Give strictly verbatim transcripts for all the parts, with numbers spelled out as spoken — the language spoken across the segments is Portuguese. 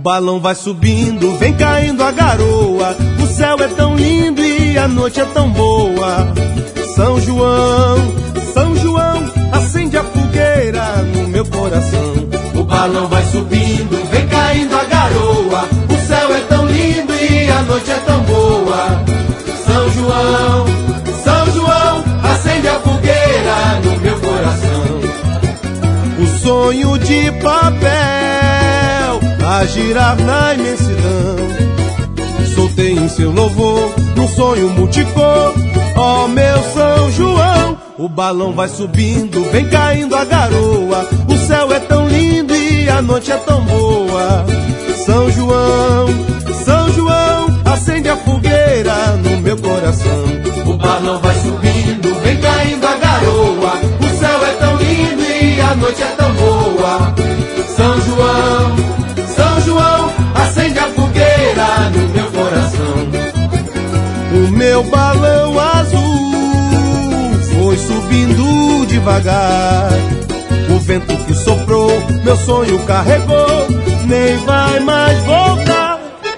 balão vai subindo, vem caindo a garoa. O céu é tão lindo e a noite é tão boa. São João, São João, acende a fogueira no meu coração. O balão vai subindo, vem caindo a garoa. O céu é tão lindo e a noite é tão boa. São João, São João, acende a fogueira no meu coração. O sonho de papel a girar na imensidão, soltei em seu louvor num sonho multicor. Ó meu São João, o balão vai subindo, vem caindo a garoa. O céu é tão lindo e a noite é tão boa. São João, São João, acende a fogueira no meu coração. O balão vai subindo, vem caindo a garoa. O céu é tão lindo e a noite é tão boa. São João, São João, acende a fogueira no meu coração. O meu balão azul foi subindo devagar. O vento que soprou, meu sonho carregou, nem vai mais voltar.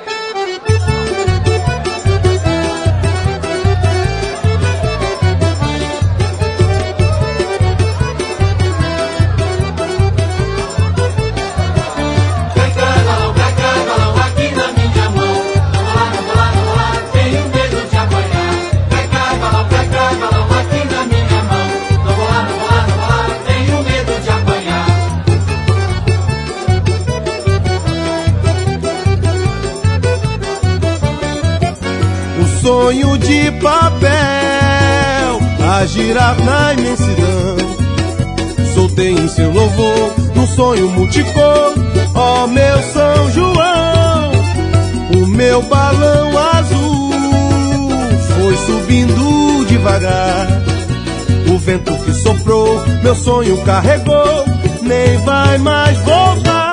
Sonho de papel a girar na imensidão, soltei em seu louvor num sonho multicor. Ó meu São João, o meu balão azul foi subindo devagar. O vento que soprou, meu sonho carregou, nem vai mais voltar.